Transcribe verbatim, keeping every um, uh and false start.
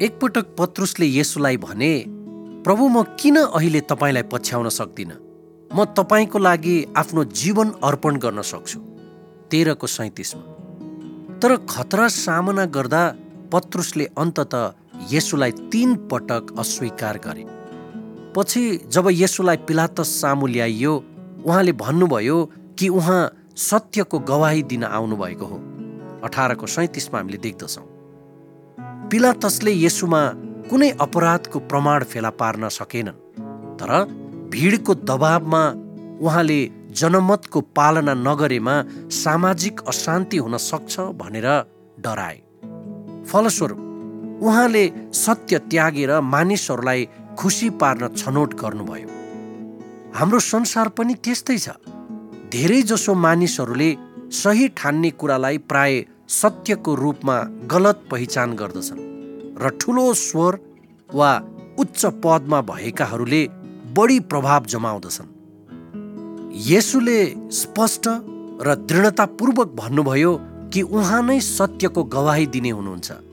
एकपटक पत्रुसले येशूलाई भने, प्रभु, म किन अहिले तपाईँलाई पछ्याउन सक्दिनँ? म तपाईँको लागि आफ्नो जीवन अर्पण गर्न सक्छु। तेह्रको सैतिसमा। तर खतरा सामना गर्दा पत्रुसले अन्ततः येशूलाई तीन पटक अस्वीकार गरे। पछि जब येशूलाई पिलातस सामु ल्याइयो, उहाँले भन्नुभयो कि उहाँ सत्यको गवाही दिन आउनुभएको हो। अठारको सैतिसमा हामीले देख्दछौँ। पिलातसले येशूमा कुनै अपराधको प्रमाण फेला पार्न सकेनन्, तर भिडको दबावमा उहाँले जनमतको पालना नगरेमा सामाजिक अशान्ति हुन सक्छ भनेर डराए। फलस्वरूप उहाँले सत्य त्यागेर मानिसहरूलाई खुसी पार्न छनौट गर्नुभयो। हाम्रो संसार पनि त्यस्तै छ। धेरै जसो मानिसहरूले सही ठान्ने कुरालाई प्राय सत्यको रूपमा गलत पहिचान गर्दछन् र ठुलो स्वर वा उच्च पदमा भएकाहरूले बढी प्रभाव जमाउँदछन्। येशूले स्पष्ट र दृढतापूर्वक भन्नुभयो कि उहाँ नै सत्यको गवाही दिने हुनुहुन्छ।